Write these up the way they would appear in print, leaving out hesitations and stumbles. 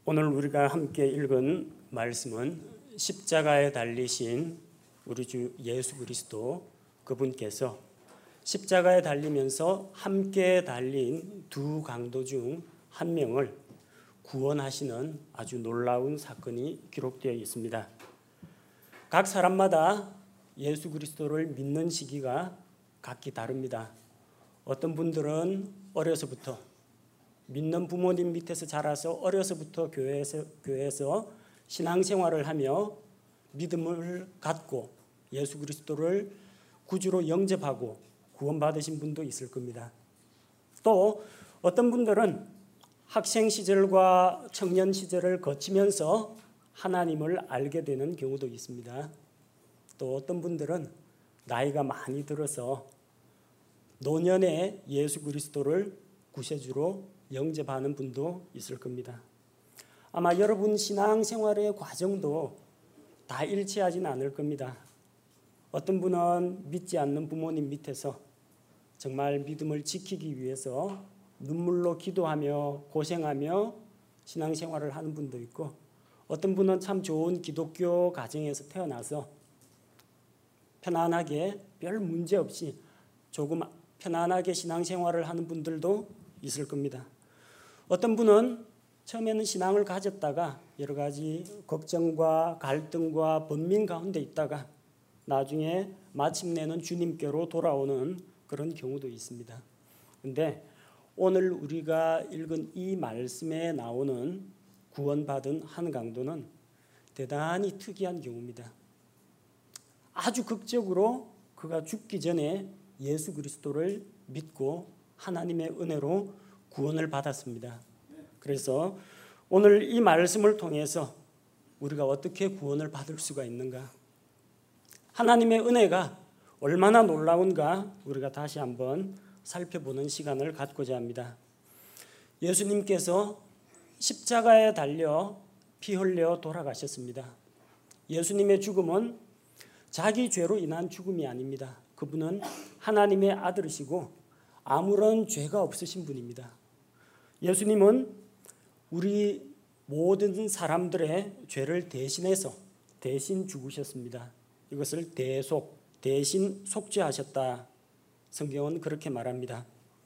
오늘 우리가 함께 읽은 말씀은 십자가에 달리신 우리 주 예수 그리스도 그분께서 십자가에 달리면서 함께 달린 두 강도 중 한 명을 구원하시는 아주 놀라운 사건이 기록되어 있습니다. 각 사람마다 예수 그리스도를 믿는 시기가 각기 다릅니다. 어떤 분들은 어려서부터 믿는 부모님 밑에서 자라서 어려서부터 교회에서 신앙생활을 하며 믿음을 갖고 예수 그리스도를 구주로 영접하고 구원받으신 분도 있을 겁니다. 또 어떤 분들은 학생 시절과 청년 시절을 거치면서 하나님을 알게 되는 경우도 있습니다. 또 어떤 분들은 나이가 많이 들어서 노년에 예수 그리스도를 구세주로 영접하는 분도 있을 겁니다. 아마 여러분 신앙생활의 과정도 다 일치하지는 않을 겁니다. 어떤 분은 믿지 않는 부모님 밑에서 정말 믿음을 지키기 위해서 눈물로 기도하며 고생하며 신앙생활을 하는 분도 있고, 어떤 분은 참 좋은 기독교 가정에서 태어나서 편안하게 별 문제 없이 조금 편안하게 신앙생활을 하는 분들도 있을 겁니다. 어떤 분은 처음에는 신앙을 가졌다가 여러 가지 걱정과 갈등과 번민 가운데 있다가 나중에 마침내는 주님께로 돌아오는 그런 경우도 있습니다. 그런데 오늘 우리가 읽은 이 말씀에 나오는 구원받은 한 강도는 대단히 특이한 경우입니다. 아주 극적으로 그가 죽기 전에 예수 그리스도를 믿고 하나님의 은혜로 구원을 받았습니다. 그래서 오늘 이 말씀을 통해서 우리가 어떻게 구원을 받을 수가 있는가, 하나님의 은혜가 얼마나 놀라운가 우리가 다시 한번 살펴보는 시간을 갖고자 합니다. 예수님께서 십자가에 달려 피 흘려 돌아가셨습니다. 예수님의 죽음은 자기 죄로 인한 죽음이 아닙니다. 그분은 하나님의 아들이시고 아무런 죄가 없으신 분입니다. 예수님은 우리 모든 사람들의 죄를 대신해서 대신 죽으셨습니다. 이것을 대신 속죄하셨다. 성경은 그렇게 말합니다.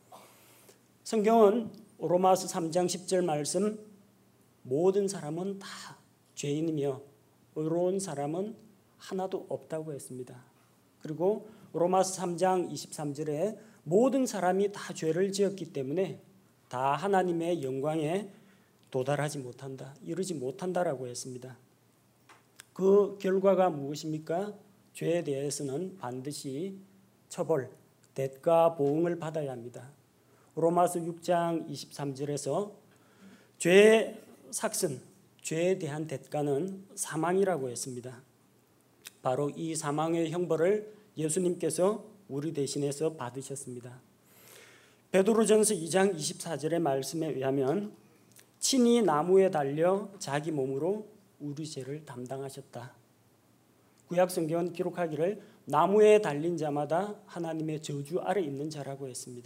성경은 로마서 3장 10절 말씀, 모든 사람은 다 죄인이며 의로운 사람은 하나도 없다고 했습니다. 그리고 로마서 3장 23절에 모든 사람이 다 죄를 지었기 때문에 다 하나님의 영광에 도달하지 못한다, 이르지 못한다라고 했습니다. 그 결과가 무엇입니까? 죄에 대해서는 반드시 처벌, 대가 보응을 받아야 합니다. 로마서 6장 23절에서 죄의 삭슨, 죄에 대한 대가는 사망이라고 했습니다. 바로 이 사망의 형벌을 예수님께서 우리 대신해서 받으셨습니다. 베드로전서 2장 24절의 말씀에 의하면 친히 나무에 달려 자기 몸으로 우리 죄를 담당하셨다. 구약 성경은 기록하기를 나무에 달린 자마다 하나님의 저주 아래 있는 자라고 했습니다.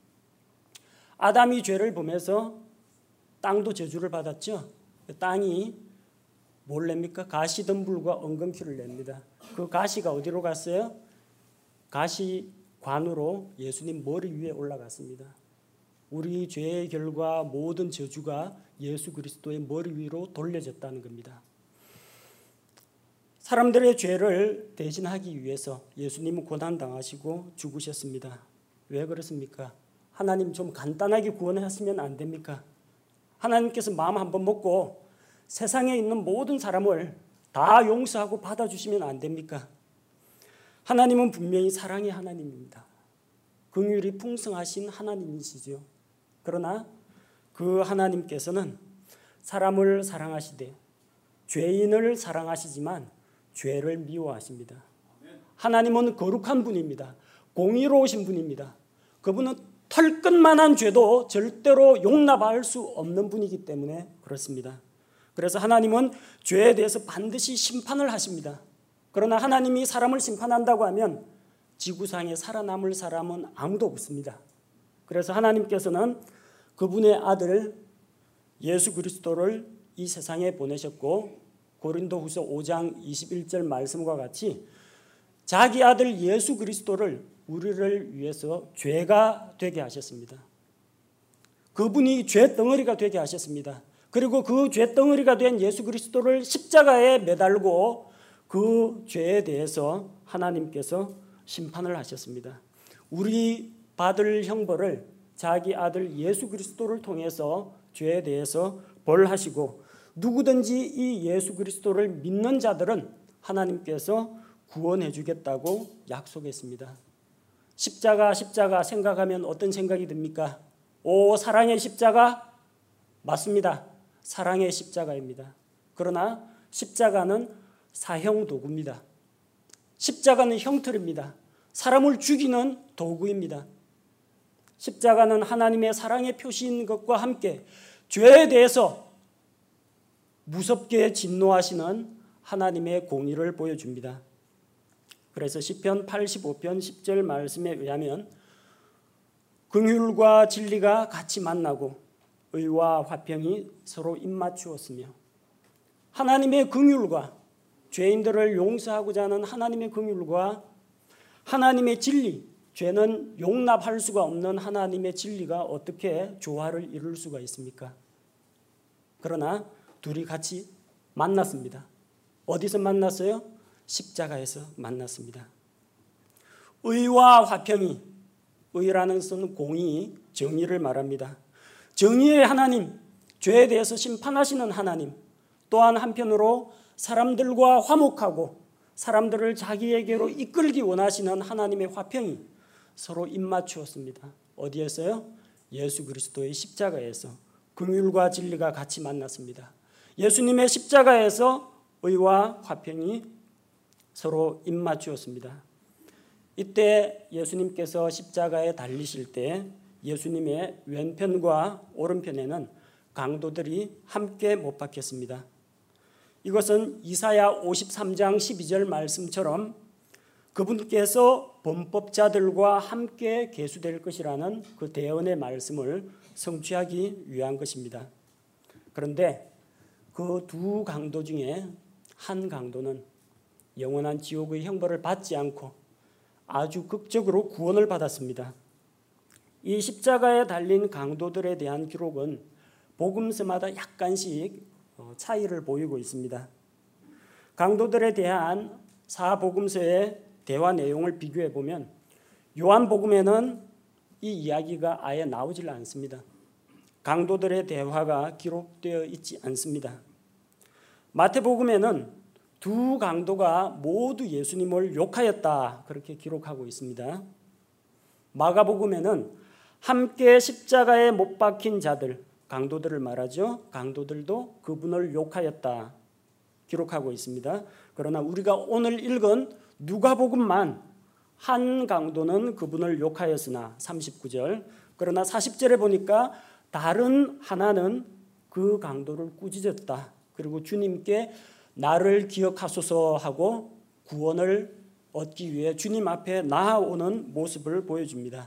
아담이 죄를 범해서 땅도 저주를 받았죠. 땅이 뭘 냅니까? 가시덤불과 엉겅퀴를 냅니다. 그 가시가 어디로 갔어요? 가시관으로 예수님 머리 위에 올라갔습니다. 우리 죄의 결과 모든 저주가 예수 그리스도의 머리 위로 돌려졌다는 겁니다. 사람들의 죄를 대신하기 위해서 예수님은 고난당하시고 죽으셨습니다. 왜 그렇습니까? 하나님 좀 간단하게 구원하시면 안 됩니까? 하나님께서 마음 한번 먹고 세상에 있는 모든 사람을 다 용서하고 받아주시면 안 됩니까? 하나님은 분명히 사랑의 하나님입니다. 긍휼이 풍성하신 하나님이시죠. 그러나 그 하나님께서는 사람을 사랑하시되 죄인을 사랑하시지만 죄를 미워하십니다. 하나님은 거룩한 분입니다. 공의로우신 분입니다. 그분은 털끝만한 죄도 절대로 용납할 수 없는 분이기 때문에 그렇습니다. 그래서 하나님은 죄에 대해서 반드시 심판을 하십니다. 그러나 하나님이 사람을 심판한다고 하면 지구상에 살아남을 사람은 아무도 없습니다. 그래서 하나님께서는 그분의 아들 예수 그리스도를 이 세상에 보내셨고 고린도후서 5장 21절 말씀과 같이 자기 아들 예수 그리스도를 우리를 위해서 죄가 되게 하셨습니다. 그분이 죄 덩어리가 되게 하셨습니다. 그리고 그 죄 덩어리가 된 예수 그리스도를 십자가에 매달고 그 죄에 대해서 하나님께서 심판을 하셨습니다. 우리 받을 형벌을 자기 아들 예수 그리스도를 통해서 죄에 대해서 벌하시고 누구든지 이 예수 그리스도를 믿는 자들은 하나님께서 구원해 주겠다고 약속했습니다. 십자가 생각하면 어떤 생각이 듭니까? 오, 사랑의 십자가? 맞습니다. 사랑의 십자가입니다. 그러나 십자가는 사형 도구입니다. 십자가는 형틀입니다. 사람을 죽이는 도구입니다. 십자가는 하나님의 사랑의 표시인 것과 함께 죄에 대해서 무섭게 진노하시는 하나님의 공의를 보여줍니다. 그래서 시편 85편 10절 말씀에 의하면 긍휼과 진리가 같이 만나고 의와 화평이 서로 입맞추었으며 하나님의 긍휼과 죄인들을 용서하고자 하는 하나님의 긍휼과 하나님의 진리, 죄는 용납할 수가 없는 하나님의 진리가 어떻게 조화를 이룰 수가 있습니까? 그러나 둘이 같이 만났습니다. 어디서 만났어요? 십자가에서 만났습니다. 의와 화평이, 의라는 것은 공의, 정의를 말합니다. 정의의 하나님, 죄에 대해서 심판하시는 하나님, 또한 한편으로 사람들과 화목하고 사람들을 자기에게로 이끌기 원하시는 하나님의 화평이 서로 입맞추었습니다. 어디에서요? 예수 그리스도의 십자가에서 긍휼과 진리가 같이 만났습니다. 예수님의 십자가에서 의와 화평이 서로 입맞추었습니다. 이때 예수님께서 십자가에 달리실 때 예수님의 왼편과 오른편에는 강도들이 함께 못 박혔습니다. 이것은 이사야 53장 12절 말씀처럼 그분께서 범법자들과 함께 계수될 것이라는 그 대언의 말씀을 성취하기 위한 것입니다. 그런데 그 두 강도 중에 한 강도는 영원한 지옥의 형벌을 받지 않고 아주 극적으로 구원을 받았습니다. 이 십자가에 달린 강도들에 대한 기록은 복음서마다 약간씩 차이를 보이고 있습니다. 강도들에 대한 사복음서의 대화 내용을 비교해 보면 요한복음에는 이 이야기가 아예 나오질 않습니다. 강도들의 대화가 기록되어 있지 않습니다. 마태복음에는 두 강도가 모두 예수님을 욕하였다 그렇게 기록하고 있습니다. 마가복음에는 함께 십자가에 못 박힌 자들, 강도들을 말하죠. 강도들도 그분을 욕하였다 기록하고 있습니다. 그러나 우리가 오늘 읽은 누가복음만 한 강도는 그분을 욕하였으나 39절, 그러나 40절에 보니까 다른 하나는 그 강도를 꾸짖었다. 그리고 주님께 나를 기억하소서 하고 구원을 얻기 위해 주님 앞에 나아오는 모습을 보여줍니다.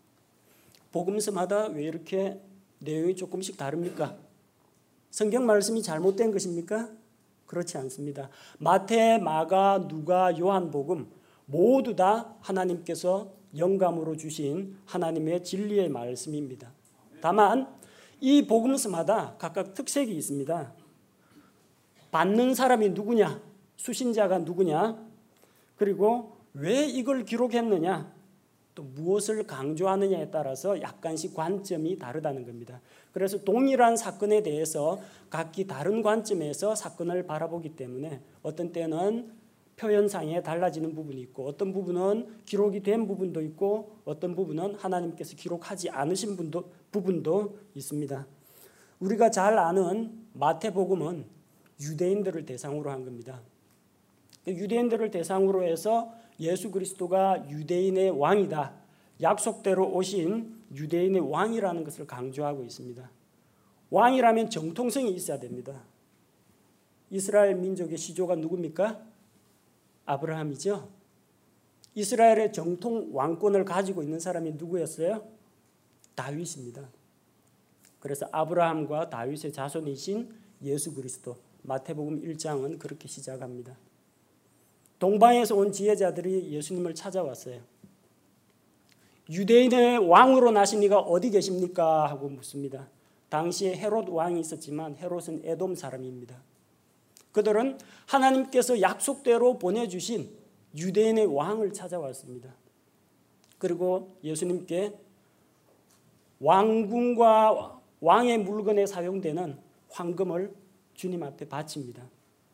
복음서마다 왜 이렇게 내용이 조금씩 다릅니까? 성경 말씀이 잘못된 것입니까? 그렇지 않습니다. 마태, 마가, 누가, 요한복음 모두 다 하나님께서 영감으로 주신 하나님의 진리의 말씀입니다. 다만 이 복음서마다 각각 특색이 있습니다. 받는 사람이 누구냐? 수신자가 누구냐? 그리고 왜 이걸 기록했느냐? 또 무엇을 강조하느냐에 따라서 약간씩 관점이 다르다는 겁니다. 그래서 동일한 사건에 대해서 각기 다른 관점에서 사건을 바라보기 때문에 어떤 때는 표현상에 달라지는 부분이 있고 어떤 부분은 기록이 된 부분도 있고 어떤 부분은 하나님께서 기록하지 않으신 부분도 있습니다. 우리가 잘 아는 마태복음은 유대인들을 대상으로 한 겁니다. 유대인들을 대상으로 해서 예수 그리스도가 유대인의 왕이다. 약속대로 오신 유대인의 왕이라는 것을 강조하고 있습니다. 왕이라면 정통성이 있어야 됩니다. 이스라엘 민족의 시조가 누굽니까? 아브라함이죠. 이스라엘의 정통 왕권을 가지고 있는 사람이 누구였어요? 다윗입니다. 그래서 아브라함과 다윗의 자손이신 예수 그리스도. 마태복음 1장은 그렇게 시작합니다. 동방에서 온 지혜자들이 예수님을 찾아왔어요. 유대인의 왕으로 나신 이가 어디 계십니까? 하고 묻습니다. 당시에 헤롯 왕이 있었지만 헤롯은 에돔 사람입니다. 그들은 하나님께서 약속대로 보내주신 유대인의 왕을 찾아왔습니다. 그리고 예수님께 왕궁과 왕의 물건에 사용되는 황금을 주님 앞에 바칩니다.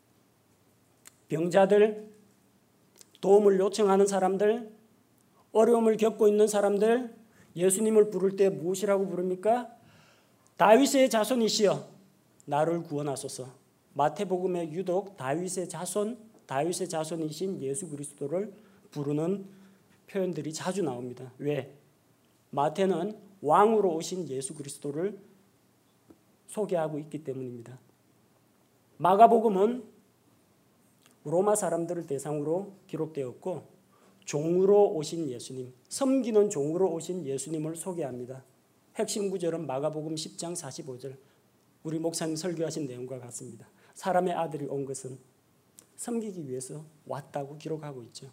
병자들, 도움을 요청하는 사람들, 어려움을 겪고 있는 사람들, 예수님을 부를 때 무엇이라고 부릅니까? 다윗의 자손이시여 나를 구원하소서. 마태복음에 유독 다윗의 자손이신 예수 그리스도를 부르는 표현들이 자주 나옵니다. 왜? 마태는 왕으로 오신 예수 그리스도를 소개하고 있기 때문입니다. 마가복음은 로마 사람들을 대상으로 기록되었고 종으로 오신 예수님, 섬기는 종으로 오신 예수님을 소개합니다. 핵심 구절은 마가복음 10장 45절. 우리 목사님 설교하신 내용과 같습니다. 사람의 아들이 온 것은 섬기기 위해서 왔다고 기록하고 있죠.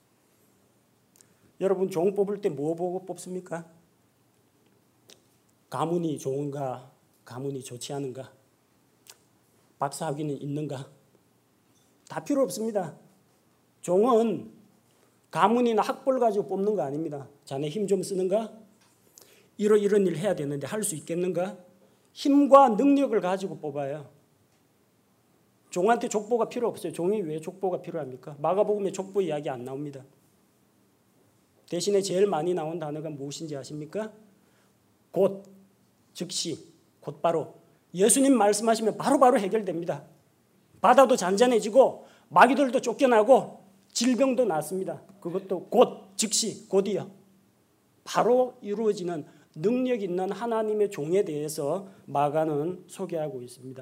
여러분 종 뽑을 때 뭐 보고 뽑습니까? 가문이 좋은가, 가문이 좋지 않은가, 박사학위는 있는가? 다 필요 없습니다. 종은 가문이나 학벌 가지고 뽑는 거 아닙니다. 자네 힘 좀 쓰는가? 이런 일 해야 되는데 할 수 있겠는가? 힘과 능력을 가지고 뽑아요. 종한테 족보가 필요 없어요. 종이 왜 족보가 필요합니까? 마가복음에 족보 이야기 안 나옵니다. 대신에 제일 많이 나온 단어가 무엇인지 아십니까? 곧, 즉시, 곧바로. 예수님 말씀하시면 바로바로 해결됩니다. 바다도 잔잔해지고 마귀들도 쫓겨나고 질병도 낫습니다. 그것도 곧, 즉시, 곧이요. 바로 이루어지는 능력 있는 하나님의 종에 대해서 마가는 소개하고 있습니다.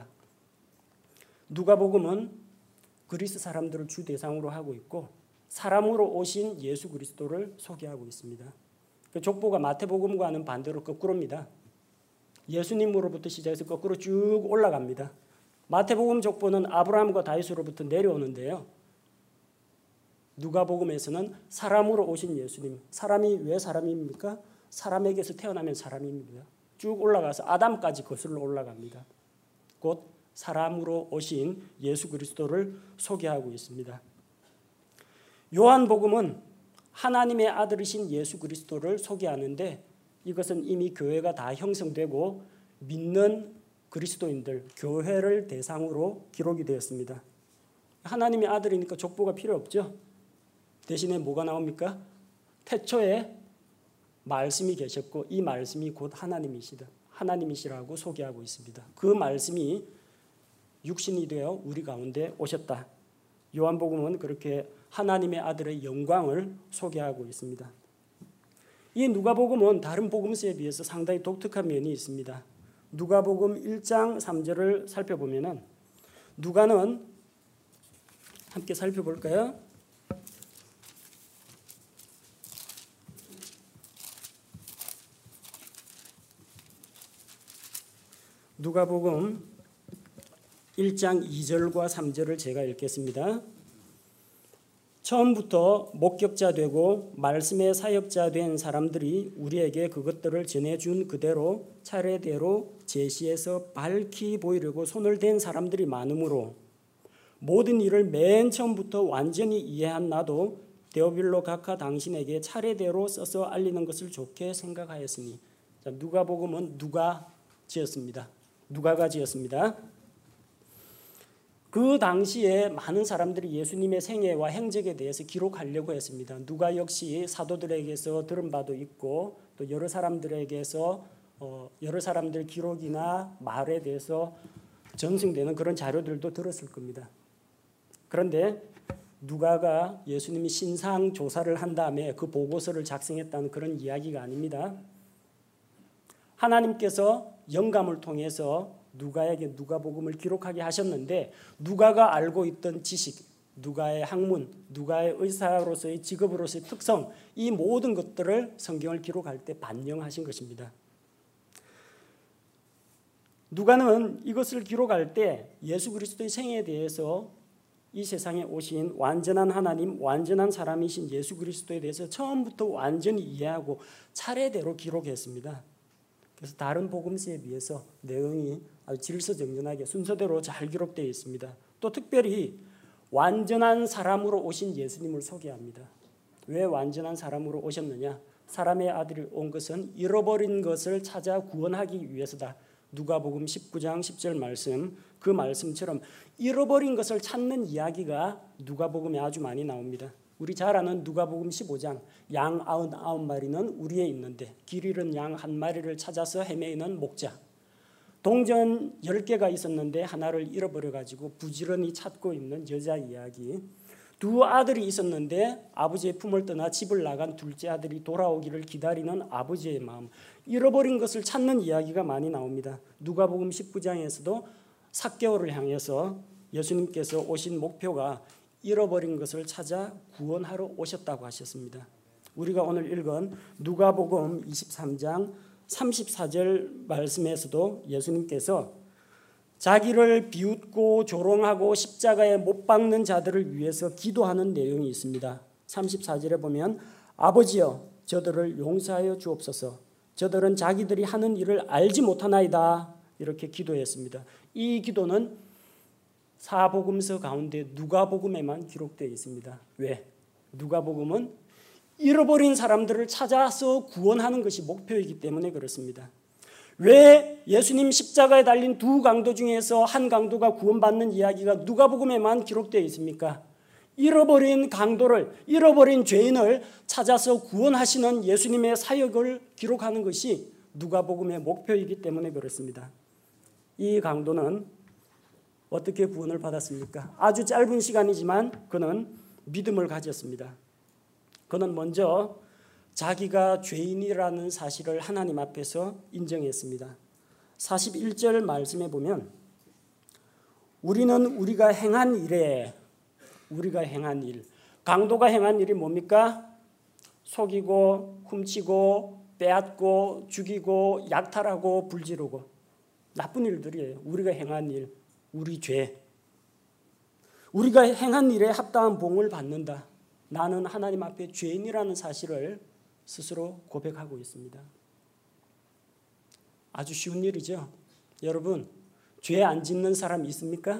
누가복음은 그리스 사람들을 주 대상으로 하고 있고 사람으로 오신 예수 그리스도를 소개하고 있습니다. 그 족보가 마태복음과는 반대로 거꾸로입니다. 예수님으로부터 시작해서 거꾸로 쭉 올라갑니다. 마태복음 족보는 아브라함과 다윗으로부터 내려오는데요. 누가복음에서는 사람으로 오신 예수님. 사람이 왜 사람입니까? 사람에게서 태어나면 사람입니다. 쭉 올라가서 아담까지 거슬러 올라갑니다. 곧 사람으로 오신 예수 그리스도를 소개하고 있습니다. 요한복음은 하나님의 아들이신 예수 그리스도를 소개하는데 이것은 이미 교회가 다 형성되고 믿는 그리스도인들, 교회를 대상으로 기록이 되었습니다. 하나님의 아들이니까 족보가 필요 없죠. 대신에 뭐가 나옵니까? 태초에 말씀이 계셨고 이 말씀이 곧 하나님이시라고 소개하고 있습니다. 그 말씀이 육신이 되어 우리 가운데 오셨다. 요한복음은 그렇게 하나님의 아들의 영광을 소개하고 있습니다. 이 누가복음은 다른 복음서에 비해서 상당히 독특한 면이 있습니다. 누가복음 1장 3절을 살펴보면 누가는 함께 살펴볼까요? 누가복음 1장 2절과 3절을 제가 읽겠습니다. 처음부터 목격자 되고 말씀의 사역자 된 사람들이 우리에게 그것들을 전해준 그대로 차례대로 제시해서 밝히 보이려고 손을 댄 사람들이 많으므로 모든 일을 맨 처음부터 완전히 이해한 나도 데오빌로 각하 당신에게 차례대로 써서 알리는 것을 좋게 생각하였으니. 자, 누가복음은 누가 지었습니다. 누가가 지었습니다. 그 당시에 많은 사람들이 예수님의 생애와 행적에 대해서 기록하려고 했습니다. 누가 역시 사도들에게서 들은 바도 있고 또 여러 사람들에게서 여러 사람들 기록이나 말에 대해서 전승되는 그런 자료들도 들었을 겁니다. 그런데 누가가 예수님이 신상 조사를 한 다음에 그 보고서를 작성했다는 그런 이야기가 아닙니다. 하나님께서 영감을 통해서 누가에게 누가복음을 기록하게 하셨는데 누가가 알고 있던 지식, 누가의 학문, 누가의 의사로서의 직업으로서의 특성, 이 모든 것들을 성경을 기록할 때 반영하신 것입니다. 누가는 이것을 기록할 때 예수 그리스도의 생애에 대해서 이 세상에 오신 완전한 하나님, 완전한 사람이신 예수 그리스도에 대해서 처음부터 완전히 이해하고 차례대로 기록했습니다. 그래서 다른 복음서에 비해서 내용이 아주 질서정연하게 순서대로 잘 기록되어 있습니다. 또 특별히 완전한 사람으로 오신 예수님을 소개합니다. 왜 완전한 사람으로 오셨느냐? 사람의 아들이 온 것은 잃어버린 것을 찾아 구원하기 위해서다. 누가복음 19장 10절 말씀, 그 말씀처럼 잃어버린 것을 찾는 이야기가 누가복음에 아주 많이 나옵니다. 우리 잘 아는 누가복음 15장, 양 99마리는 우리에 있는데 길 잃은 양 한 마리를 찾아서 헤매이는 목자. 동전 10개가 있었는데 하나를 잃어버려가지고 부지런히 찾고 있는 여자 이야기. 두 아들이 있었는데 아버지의 품을 떠나 집을 나간 둘째 아들이 돌아오기를 기다리는 아버지의 마음. 잃어버린 것을 찾는 이야기가 많이 나옵니다. 누가복음 19장에서도 삭개오를 향해서 예수님께서 오신 목표가 잃어버린 것을 찾아 구원하러 오셨다고 하셨습니다. 우리가 오늘 읽은 누가복음 23장 34절 말씀에서도 예수님께서 자기를 비웃고 조롱하고 십자가에 못 박는 자들을 위해서 기도하는 내용이 있습니다. 34절에 보면 아버지여 저들을 용서하여 주옵소서. 저들은 자기들이 하는 일을 알지 못하나이다. 이렇게 기도했습니다. 이 기도는 사복음서 가운데 누가복음에만 기록되어 있습니다. 왜? 누가복음은 잃어버린 사람들을 찾아서 구원하는 것이 목표이기 때문에 그렇습니다. 왜 예수님 십자가에 달린 두 강도 중에서 한 강도가 구원받는 이야기가 누가복음에만 기록되어 있습니까? 잃어버린 강도를, 잃어버린 죄인을 찾아서 구원하시는 예수님의 사역을 기록하는 것이 누가복음의 목표이기 때문에 그렇습니다. 이 강도는 어떻게 구원을 받았습니까? 아주 짧은 시간이지만 그는 믿음을 가졌습니다. 그는 먼저 자기가 죄인이라는 사실을 하나님 앞에서 인정했습니다. 41절 말씀에 보면 우리는 우리가 행한 일에 강도가 행한 일이 뭡니까? 속이고 훔치고 빼앗고 죽이고 약탈하고 불지르고 나쁜 일들이에요. 우리가 행한 일, 우리 죄. 우리가 행한 일에 합당한 봉을 받는다. 나는 하나님 앞에 죄인이라는 사실을 스스로 고백하고 있습니다. 아주 쉬운 일이죠. 여러분, 죄 안 짓는 사람 있습니까?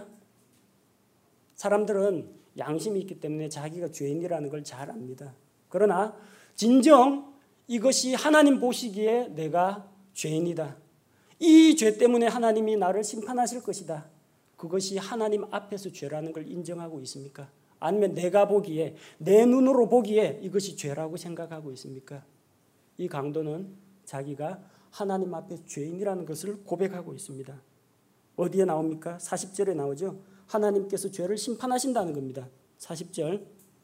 사람들은 양심이 있기 때문에 자기가 죄인이라는 걸 잘 압니다. 그러나 진정 이것이 하나님 보시기에 내가 죄인이다. 이 죄 때문에 하나님이 나를 심판하실 것이다. 그것이 하나님 앞에서 죄라는 걸 인정하고 있습니까? 아니면 내가 보기에, 내 눈으로 보기에 이것이 죄라고 생각하고 있습니까? 이 강도는 자기가 하나님 앞에 죄인이라는 것을 고백하고 있습니다. 어디에 나옵니까? 40절에 나오죠. 하나님께서 죄를 심판하신다는 겁니다. 40절.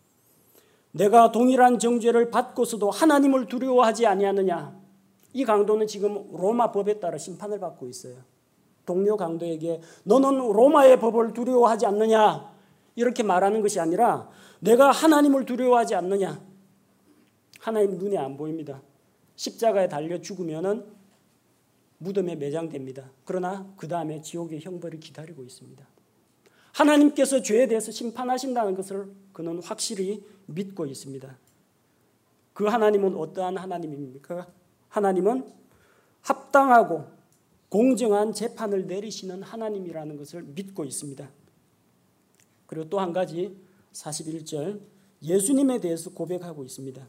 내가 동일한 정죄를 받고서도 하나님을 두려워하지 아니하느냐. 이 강도는 지금 로마 법에 따라 심판을 받고 있어요. 동료 강도에게 너는 로마의 법을 두려워하지 않느냐 이렇게 말하는 것이 아니라 내가 하나님을 두려워하지 않느냐. 하나님 눈에 안 보입니다. 십자가에 달려 죽으면은 무덤에 매장됩니다. 그러나 그 다음에 지옥의 형벌이 기다리고 있습니다. 하나님께서 죄에 대해서 심판하신다는 것을 그는 확실히 믿고 있습니다. 그 하나님은 어떠한 하나님입니까? 하나님은 합당하고 공정한 재판을 내리시는 하나님이라는 것을 믿고 있습니다. 그리고 또 한 가지 41절 예수님에 대해서 고백하고 있습니다.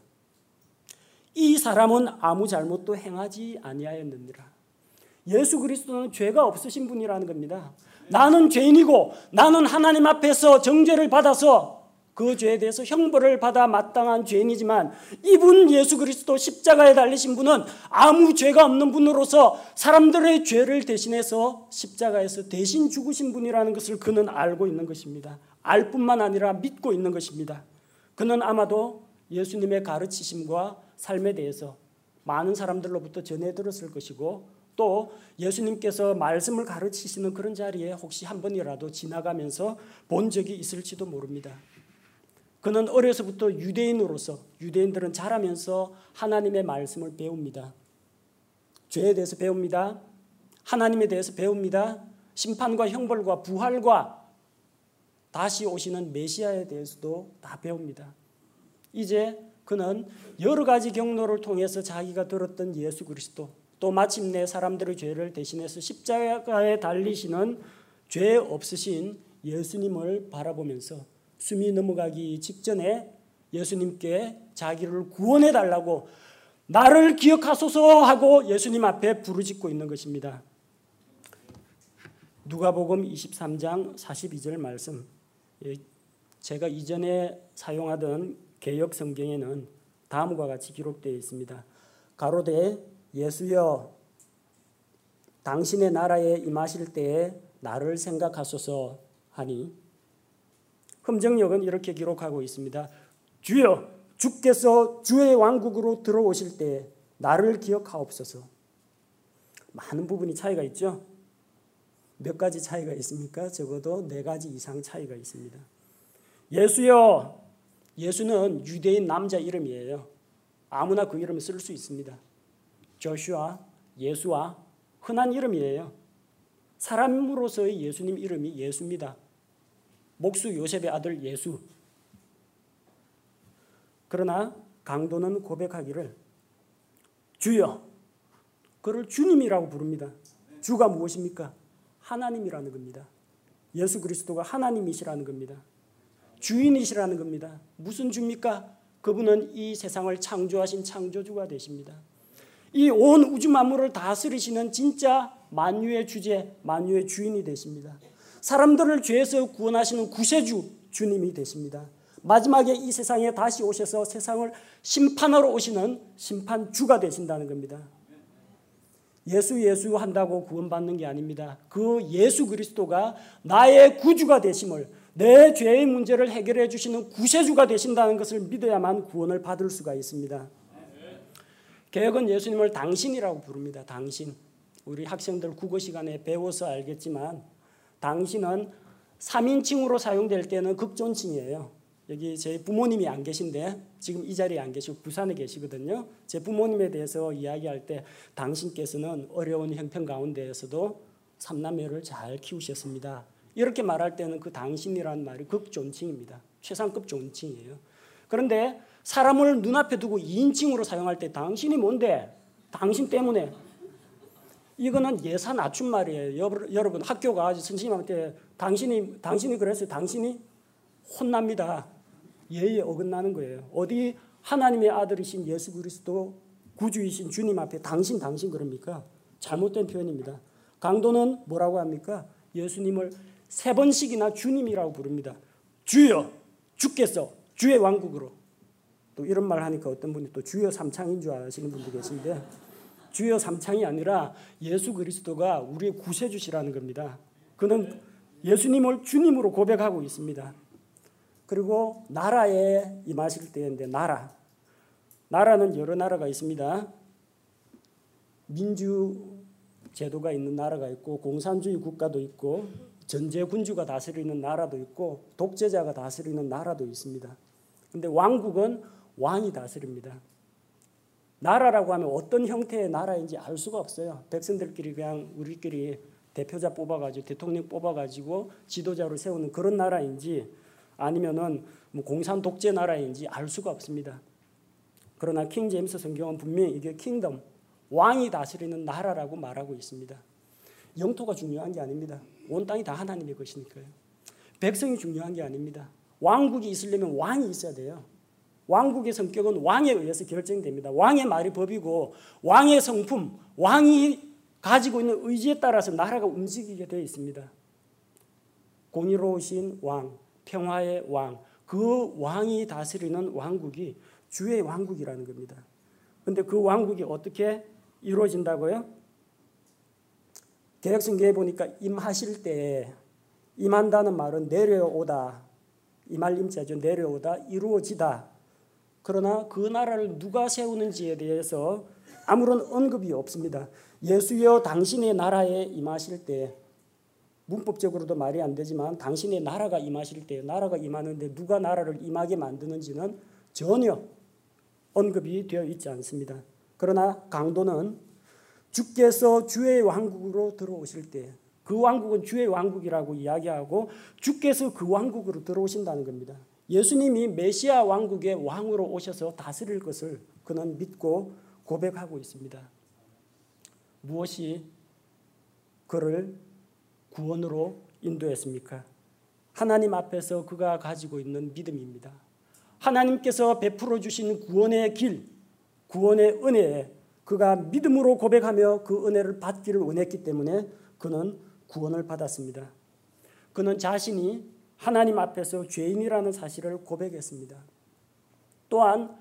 이 사람은 아무 잘못도 행하지 아니하였느니라. 예수 그리스도는 죄가 없으신 분이라는 겁니다. 나는 죄인이고 나는 하나님 앞에서 정죄를 받아서 그 죄에 대해서 형벌을 받아 마땅한 죄인이지만 이분 예수 그리스도 십자가에 달리신 분은 아무 죄가 없는 분으로서 사람들의 죄를 대신해서 십자가에서 대신 죽으신 분이라는 것을 그는 알고 있는 것입니다. 알 뿐만 아니라 믿고 있는 것입니다. 그는 아마도 예수님의 가르치심과 삶에 대해서 많은 사람들로부터 전해 들었을 것이고 또 예수님께서 말씀을 가르치시는 그런 자리에 혹시 한 번이라도 지나가면서 본 적이 있을지도 모릅니다. 그는 어려서부터 유대인으로서 유대인들은 자라면서 하나님의 말씀을 배웁니다. 죄에 대해서 배웁니다. 하나님에 대해서 배웁니다. 심판과 형벌과 부활과 다시 오시는 메시아에 대해서도 다 배웁니다. 이제 그는 여러 가지 경로를 통해서 자기가 들었던 예수 그리스도, 또 마침내 사람들의 죄를 대신해서 십자가에 달리시는 죄 없으신 예수님을 바라보면서 숨이 넘어가기 직전에 예수님께 자기를 구원해 달라고 나를 기억하소서 하고 예수님 앞에 부르짖고 있는 것입니다. 누가복음 23장 42절 말씀, 제가 이전에 사용하던 개역 성경에는 다음과 같이 기록되어 있습니다. 가로되 예수여 당신의 나라에 임하실 때에 나를 생각하소서 하니, 흠정역은 이렇게 기록하고 있습니다. 주여 주께서 주의 왕국으로 들어오실 때 나를 기억하옵소서. 많은 부분이 차이가 있죠. 몇 가지 차이가 있습니까? 적어도 4가지 이상 차이가 있습니다. 예수여, 예수는 유대인 남자 이름이에요. 아무나 그 이름을 쓸 수 있습니다. 조슈아, 예수와 흔한 이름이에요. 사람으로서의 예수님 이름이 예수입니다. 목수 요셉의 아들 예수. 그러나 강도는 고백하기를 주여, 그를 주님이라고 부릅니다. 주가 무엇입니까? 하나님이라는 겁니다. 예수 그리스도가 하나님이시라는 겁니다. 주인이시라는 겁니다. 무슨 주입니까? 그분은 이 세상을 창조하신 창조주가 되십니다. 이 온 우주 만물을 다스리시는 진짜 만유의 주제, 만유의 주인이 되십니다. 사람들을 죄에서 구원하시는 구세주 주님이 되십니다. 마지막에 이 세상에 다시 오셔서 세상을 심판하러 오시는 심판주가 되신다는 겁니다. 예수 한다고 구원받는 게 아닙니다. 그 예수 그리스도가 나의 구주가 되심을, 내 죄의 문제를 해결해 주시는 구세주가 되신다는 것을 믿어야만 구원을 받을 수가 있습니다. 개역은 예수님을 당신이라고 부릅니다. 당신. 우리 학생들 국어 시간에 배워서 알겠지만 당신은 3인칭으로 사용될 때는 극존칭이에요. 여기 제 부모님이 안 계신데 지금 이 자리에 안 계시고 부산에 계시거든요. 제 부모님에 대해서 이야기할 때 당신께서는 어려운 형편 가운데에서도 3남매를 잘 키우셨습니다. 이렇게 말할 때는 그 당신이라는 말이 극존칭입니다. 최상급 존칭이에요. 그런데 사람을 눈앞에 두고 2인칭으로 사용할 때 당신이 뭔데? 당신 때문에. 이거는 예사 낮춘 말이에요. 여러분 학교 가서 선생님한테 당신이 그랬어요. 당신이 혼납니다. 예의에 어긋나는 거예요. 어디 하나님의 아들이신 예수 그리스도 구주이신 주님 앞에 당신 그럽니까? 잘못된 표현입니다. 강도는 뭐라고 합니까? 예수님을 3번씩이나 주님이라고 부릅니다. 주여, 주께서 주의 왕국으로. 또 이런 말 하니까 어떤 분이 또 주여 삼창인 줄 아시는 분도 계신데 주여 삼창이 아니라 예수 그리스도가 우리의 구세주시라는 겁니다. 그는 예수님을 주님으로 고백하고 있습니다. 그리고 나라에 임하실 때인데 나라는 여러 나라가 있습니다. 민주 제도가 있는 나라가 있고 공산주의 국가도 있고 전제군주가 다스리는 나라도 있고 독재자가 다스리는 나라도 있습니다. 그런데 왕국은 왕이 다스립니다. 나라라고 하면 어떤 형태의 나라인지 알 수가 없어요. 백성들끼리 그냥 우리끼리 대표자 뽑아가지고 대통령 뽑아가지고 지도자로 세우는 그런 나라인지 아니면은 뭐 공산 독재 나라인지 알 수가 없습니다. 그러나 킹 제임스 성경은 분명히 이게 킹덤, 왕이 다스리는 나라라고 말하고 있습니다. 영토가 중요한 게 아닙니다. 온 땅이 다 하나님의 것이니까요. 백성이 중요한 게 아닙니다. 왕국이 있으려면 왕이 있어야 돼요. 왕국의 성격은 왕에 의해서 결정됩니다. 왕의 말이 법이고 왕의 성품, 왕이 가지고 있는 의지에 따라서 나라가 움직이게 되어 있습니다. 공의로우신 왕, 평화의 왕, 그 왕이 다스리는 왕국이 주의 왕국이라는 겁니다. 그런데 그 왕국이 어떻게 이루어진다고요? 개역성경에 보니까 임하실 때, 임한다는 말은 내려오다, 임할 임자죠. 내려오다, 이루어지다. 그러나 그 나라를 누가 세우는지에 대해서 아무런 언급이 없습니다. 예수여 당신의 나라에 임하실 때, 문법적으로도 말이 안 되지만 당신의 나라가 임하실 때, 나라가 임하는데 누가 나라를 임하게 만드는지는 전혀 언급이 되어 있지 않습니다. 그러나 강도는 주께서 주의 왕국으로 들어오실 때, 그 왕국은 주의 왕국이라고 이야기하고 주께서 그 왕국으로 들어오신다는 겁니다. 예수님이 메시아 왕국의 왕으로 오셔서 다스릴 것을 그는 믿고 고백하고 있습니다. 무엇이 그를 구원으로 인도했습니까? 하나님 앞에서 그가 가지고 있는 믿음입니다. 하나님께서 베풀어 주신 구원의 길, 구원의 은혜에 그가 믿음으로 고백하며 그 은혜를 받기를 원했기 때문에 그는 구원을 받았습니다. 그는 자신이 하나님 앞에서 죄인이라는 사실을 고백했습니다. 또한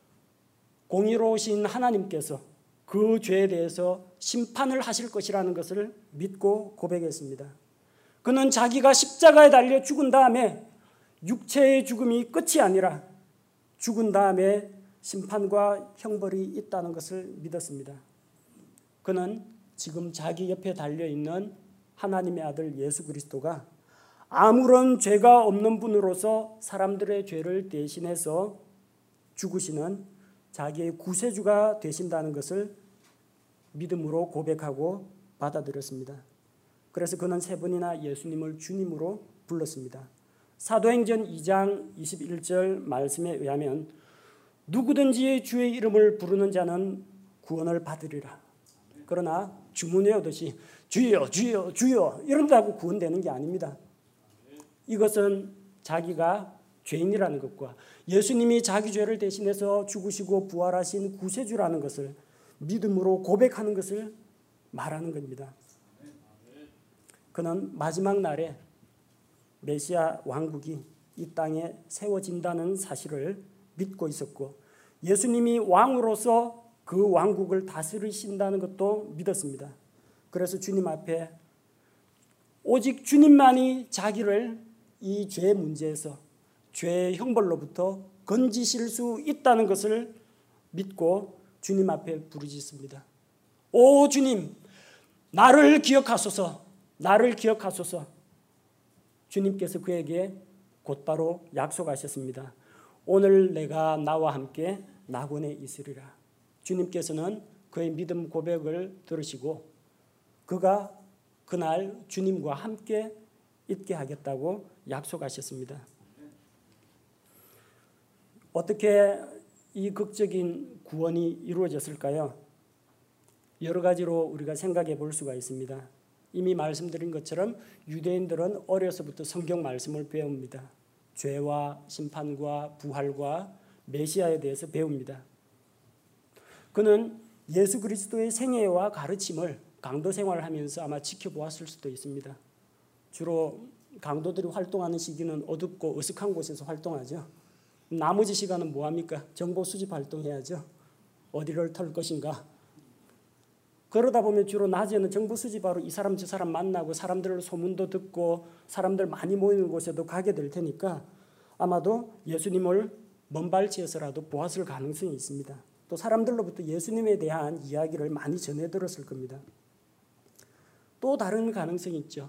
공의로우신 하나님께서 그 죄에 대해서 심판을 하실 것이라는 것을 믿고 고백했습니다. 그는 자기가 십자가에 달려 죽은 다음에 육체의 죽음이 끝이 아니라 죽은 다음에 심판과 형벌이 있다는 것을 믿었습니다. 그는 지금 자기 옆에 달려있는 하나님의 아들 예수 그리스도가 아무런 죄가 없는 분으로서 사람들의 죄를 대신해서 죽으시는 자기의 구세주가 되신다는 것을 믿음으로 고백하고 받아들였습니다. 그래서 그는 세 번이나 예수님을 주님으로 불렀습니다. 사도행전 2장 21절 말씀에 의하면 누구든지 주의 이름을 부르는 자는 구원을 받으리라. 그러나 주문외우듯이 주여 주여 주여 이런다고 구원되는 게 아닙니다. 이것은 자기가 죄인이라는 것과 예수님이 자기 죄를 대신해서 죽으시고 부활하신 구세주라는 것을 믿음으로 고백하는 것을 말하는 겁니다. 그는 마지막 날에 메시아 왕국이 이 땅에 세워진다는 사실을 믿고 있었고 예수님이 왕으로서 그 왕국을 다스리신다는 것도 믿었습니다. 그래서 주님 앞에 오직 주님만이 자기를 이 죄 문제에서 죄의 형벌로부터 건지실 수 있다는 것을 믿고 주님 앞에 부르짖습니다. 오 주님, 나를 기억하소서, 나를 기억하소서. 주님께서 그에게 곧바로 약속하셨습니다. 오늘 내가 나와 함께 낙원에 있으리라. 주님께서는 그의 믿음 고백을 들으시고 그가 그날 주님과 함께 있게 하겠다고 약속하셨습니다. 어떻게 이 극적인 구원이 이루어졌을까요? 여러 가지로 우리가 생각해 볼 수가 있습니다. 이미 말씀드린 것처럼 유대인들은 어려서부터 성경 말씀을 배웁니다. 죄와 심판과 부활과 메시아에 대해서 배웁니다. 그는 예수 그리스도의 생애와 가르침을 강도 생활을 하면서 아마 지켜보았을 수도 있습니다. 주로 강도들이 활동하는 시기는 어둡고 어색한 곳에서 활동하죠. 나머지 시간은 뭐합니까? 정보 수집 활동해야죠. 어디를 털 것인가. 그러다 보면 주로 낮에는 정보 수집하러 이 사람 저 사람 만나고 사람들 소문도 듣고 사람들 많이 모이는 곳에도 가게 될 테니까 아마도 예수님을 먼발치에서라도 보았을 가능성이 있습니다. 또 사람들로부터 예수님에 대한 이야기를 많이 전해 들었을 겁니다. 또 다른 가능성이 있죠.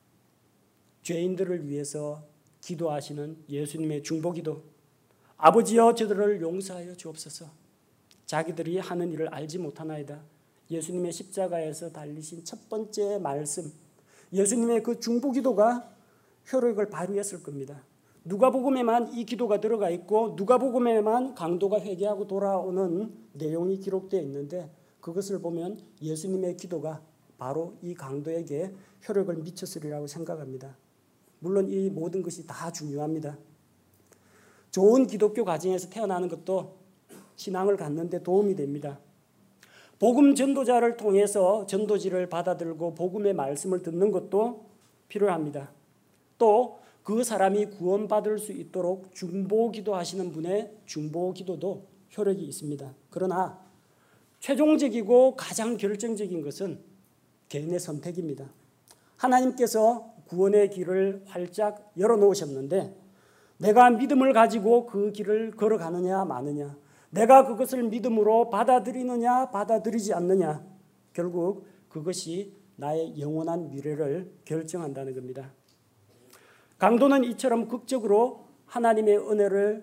죄인들을 위해서 기도하시는 예수님의 중보기도. 아버지여 저들을 용서하여 주옵소서. 자기들이 하는 일을 알지 못하나이다. 예수님의 십자가에서 달리신 첫 번째 말씀, 예수님의 그 중보기도가 효력을 발휘했을 겁니다. 누가복음에만 이 기도가 들어가 있고 누가복음에만 강도가 회개하고 돌아오는 내용이 기록되어 있는데 그것을 보면 예수님의 기도가 바로 이 강도에게 효력을 미쳤으리라고 생각합니다. 물론 이 모든 것이 다 중요합니다. 좋은 기독교 가정에서 태어나는 것도 신앙을 갖는 데 도움이 됩니다. 복음 전도자를 통해서 전도지를 받아들고 복음의 말씀을 듣는 것도 필요합니다. 또 그 사람이 구원받을 수 있도록 중보기도 하시는 분의 중보기도도 효력이 있습니다. 그러나 최종적이고 가장 결정적인 것은 개인의 선택입니다. 하나님께서 구원의 길을 활짝 열어놓으셨는데 내가 믿음을 가지고 그 길을 걸어가느냐 마느냐, 내가 그것을 믿음으로 받아들이느냐 받아들이지 않느냐, 결국 그것이 나의 영원한 미래를 결정한다는 겁니다. 강도는 이처럼 극적으로 하나님의 은혜를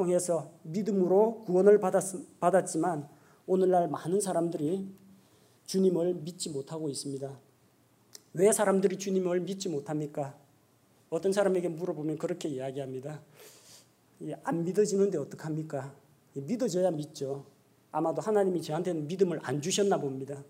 통해서 믿음으로 구원을 받았지만 오늘날 많은 사람들이 주님을 믿지 못하고 있습니다. 왜 사람들이 주님을 믿지 못합니까? 어떤 사람에게 물어보면 그렇게 이야기합니다. 안 믿어지는데 어떡합니까? 믿어져야 믿죠. 아마도 하나님이 저한테는 믿음을 안 주셨나 봅니다.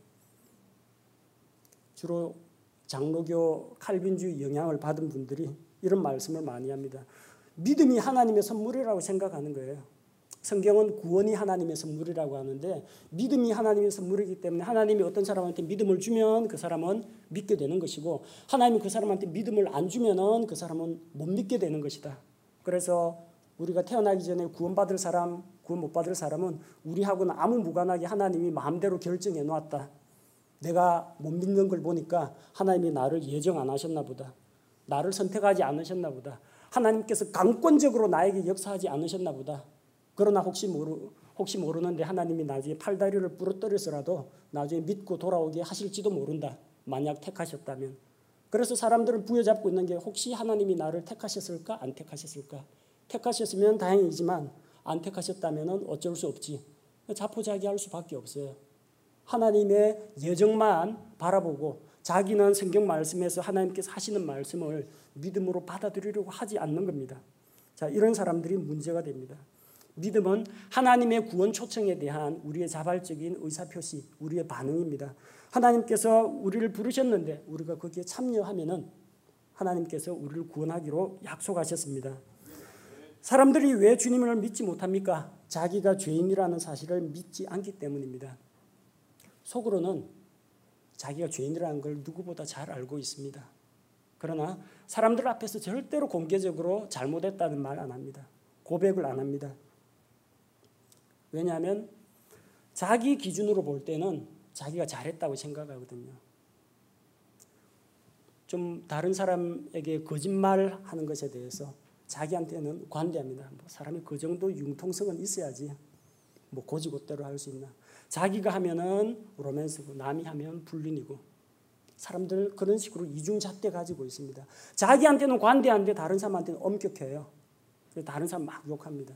주로 장로교 칼빈주의 영향을 받은 분들이 이런 말씀을 많이 합니다. 믿음이 하나님의 선물이라고 생각하는 거예요. 성경은 구원이 하나님의 선물이라고 하는데 믿음이 하나님의 선물이기 때문에 하나님이 어떤 사람한테 믿음을 주면 그 사람은 믿게 되는 것이고 하나님이 그 사람한테 믿음을 안 주면은 그 사람은 못 믿게 되는 것이다. 그래서 우리가 태어나기 전에 구원받을 사람, 구원 못 받을 사람은 우리하고는 아무 무관하게 하나님이 마음대로 결정해 놓았다. 내가 못 믿는 걸 보니까 하나님이 나를 예정 안 하셨나 보다. 나를 선택하지 않으셨나 보다. 하나님께서 강권적으로 나에게 역사하지 않으셨나 보다. 그러나 혹시 모르는데 하나님이 나중에 팔다리를 부러뜨려서라도 나중에 믿고 돌아오게 하실지도 모른다. 만약 택하셨다면. 그래서 사람들은 부여잡고 있는 게 혹시 하나님이 나를 택하셨을까? 안 택하셨을까? 택하셨으면 다행이지만 안 택하셨다면 어쩔 수 없지. 자포자기할 수밖에 없어요. 하나님의 예정만 바라보고 자기는 성경 말씀에서 하나님께서 하시는 말씀을 믿음으로 받아들이려고 하지 않는 겁니다. 자, 이런 사람들이 문제가 됩니다. 믿음은 하나님의 구원 초청에 대한 우리의 자발적인 의사표시, 우리의 반응입니다. 하나님께서 우리를 부르셨는데 우리가 거기에 참여하면은 하나님께서 우리를 구원하기로 약속하셨습니다. 사람들이 왜 주님을 믿지 못합니까? 자기가 죄인이라는 사실을 믿지 않기 때문입니다. 속으로는 자기가 죄인이라는 걸 누구보다 잘 알고 있습니다. 그러나 사람들 앞에서 절대로 공개적으로 잘못했다는 말 안 합니다. 고백을 안 합니다. 왜냐하면 자기 기준으로 볼 때는 자기가 잘했다고 생각하거든요. 좀 다른 사람에게 거짓말하는 것에 대해서 자기한테는 관대합니다. 사람이 그 정도 융통성은 있어야지. 고지고대로 할 수 있나. 자기가 하면은 로맨스고 남이 하면 불륜이고. 사람들 그런 식으로 이중잣대 가지고 있습니다. 자기한테는 관대한데 다른 사람한테는 엄격해요. 그래서 다른 사람 막 욕합니다.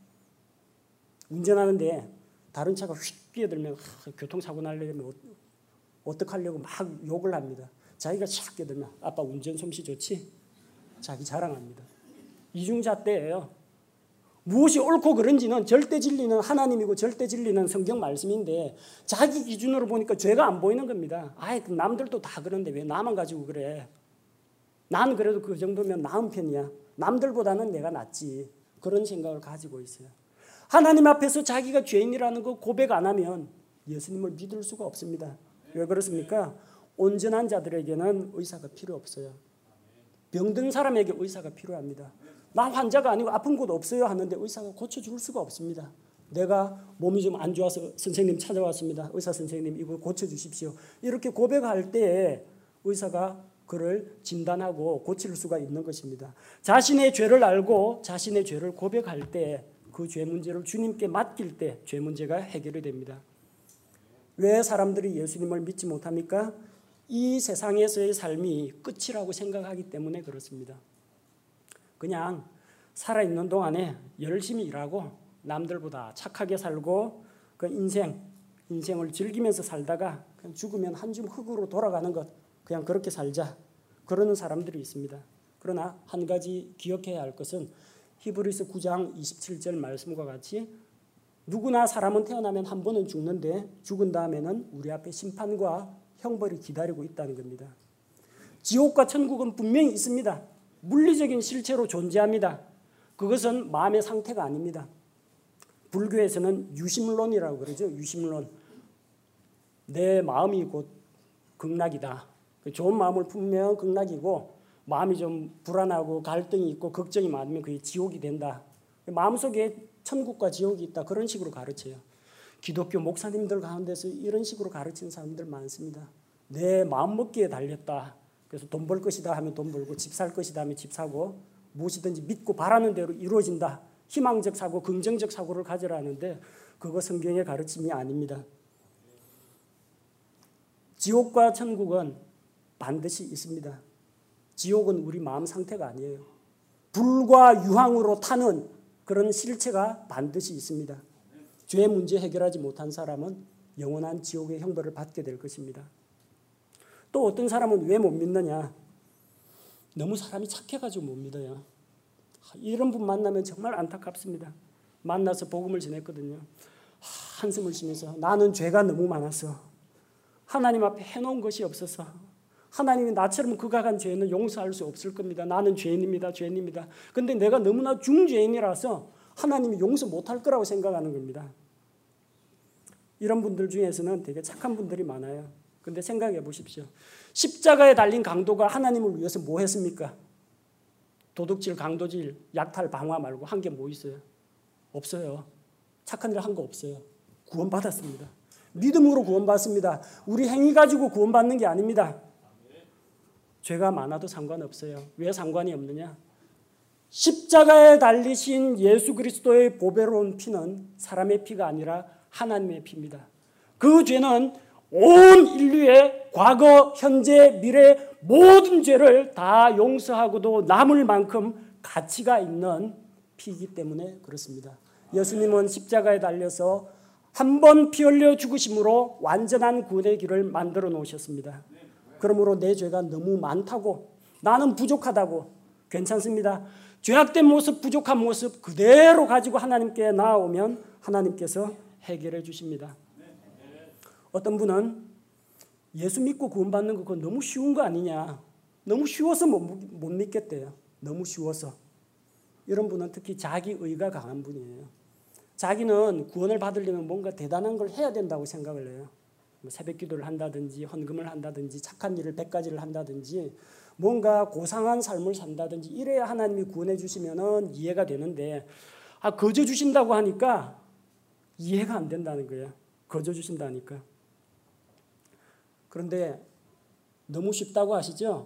운전하는데 다른 차가 휙 끼어들면 교통사고 나려면 어떡하려고 막 욕을 합니다. 자기가 샥 끼어들면 아빠 운전 솜씨 좋지? 자기 자랑합니다. 이중잣대예요. 무엇이 옳고 그른지는 절대 진리는 하나님이고 절대 진리는 성경 말씀인데 자기 기준으로 보니까 죄가 안 보이는 겁니다. 남들도 다 그런데 왜 나만 가지고 그래? 나는 그래도 그 정도면 나은 편이야. 남들보다는 내가 낫지. 그런 생각을 가지고 있어요. 하나님 앞에서 자기가 죄인이라는 거 고백 안 하면 예수님을 믿을 수가 없습니다. 왜 그렇습니까? 온전한 자들에게는 의사가 필요 없어요. 병든 사람에게 의사가 필요합니다. 나 환자가 아니고 아픈 곳 없어요 하는데 의사가 고쳐줄 수가 없습니다. 내가 몸이 좀 안 좋아서 선생님 찾아왔습니다. 의사 선생님 이거 고쳐주십시오. 이렇게 고백할 때 의사가 그를 진단하고 고칠 수가 있는 것입니다. 자신의 죄를 알고 자신의 죄를 고백할 때 그 죄 문제를 주님께 맡길 때 죄 문제가 해결이 됩니다. 왜 사람들이 예수님을 믿지 못합니까? 이 세상에서의 삶이 끝이라고 생각하기 때문에 그렇습니다. 그냥 살아있는 동안에 열심히 일하고 남들보다 착하게 살고 그 인생을 즐기면서 살다가 그냥 죽으면 한 줌 흙으로 돌아가는 것 그냥 그렇게 살자 그러는 사람들이 있습니다. 그러나 한 가지 기억해야 할 것은 히브리서 9장 27절 말씀과 같이 누구나 사람은 태어나면 한 번은 죽는데 죽은 다음에는 우리 앞에 심판과 형벌이 기다리고 있다는 겁니다. 지옥과 천국은 분명히 있습니다. 물리적인 실체로 존재합니다. 그것은 마음의 상태가 아닙니다. 불교에서는 유심론이라고 그러죠. 유심론. 내 마음이 곧 극락이다. 좋은 마음을 품으면 극락이고 마음이 좀 불안하고 갈등이 있고 걱정이 많으면 그게 지옥이 된다. 마음속에 천국과 지옥이 있다. 그런 식으로 가르쳐요. 기독교 목사님들 가운데서 이런 식으로 가르치는 사람들 많습니다. 내 마음먹기에 달렸다. 그래서 돈 벌 것이다 하면 돈 벌고 집 살 것이다 하면 집 사고 무엇이든지 믿고 바라는 대로 이루어진다. 희망적 사고, 긍정적 사고를 가져라는데 그거 성경의 가르침이 아닙니다. 지옥과 천국은 반드시 있습니다. 지옥은 우리 마음 상태가 아니에요. 불과 유황으로 타는 그런 실체가 반드시 있습니다. 죄 문제 해결하지 못한 사람은 영원한 지옥의 형벌을 받게 될 것입니다. 또 어떤 사람은 왜 못 믿느냐? 너무 사람이 착해가지고 못 믿어요. 이런 분 만나면 정말 안타깝습니다. 만나서 복음을 전했거든요. 한숨을 쉬면서 나는 죄가 너무 많아서 하나님 앞에 해놓은 것이 없어서 하나님이 나처럼 극악한 죄는 용서할 수 없을 겁니다. 나는 죄인입니다. 죄인입니다. 근데 내가 너무나 중죄인이라서 하나님이 용서 못할 거라고 생각하는 겁니다. 이런 분들 중에서는 되게 착한 분들이 많아요. 근데 생각해 보십시오. 십자가에 달린 강도가 하나님을 위해서 뭐 했습니까? 도둑질, 강도질, 약탈, 방화 말고 한 게 뭐 있어요? 없어요. 착한 일 한 거 없어요. 구원받았습니다. 믿음으로 구원받습니다. 우리 행위 가지고 구원받는 게 아닙니다. 죄가 많아도 상관없어요. 왜 상관이 없느냐? 십자가에 달리신 예수 그리스도의 보배로운 피는 사람의 피가 아니라 하나님의 피입니다. 그 죄는 온 인류의 과거, 현재, 미래 모든 죄를 다 용서하고도 남을 만큼 가치가 있는 피이기 때문에 그렇습니다. 예수님은 십자가에 달려서 한 번 피 흘려 죽으심으로 완전한 구원의 길을 만들어 놓으셨습니다. 그러므로 내 죄가 너무 많다고, 나는 부족하다고 괜찮습니다. 죄악된 모습, 부족한 모습 그대로 가지고 하나님께 나아오면 하나님께서 해결해 주십니다. 어떤 분은 예수 믿고 구원받는 거 그거 너무 쉬운 거 아니냐. 너무 쉬워서 못 믿겠대요. 너무 쉬워서. 이런 분은 특히 자기의가 강한 분이에요. 자기는 구원을 받으려면 뭔가 대단한 걸 해야 된다고 생각을 해요. 새벽 기도를 한다든지 헌금을 한다든지 착한 일을 100가지를 한다든지 뭔가 고상한 삶을 산다든지 이래야 하나님이 구원해 주시면 이해가 되는데 거저 주신다고 하니까 이해가 안 된다는 거예요. 거저 주신다니까. 그런데 너무 쉽다고 하시죠?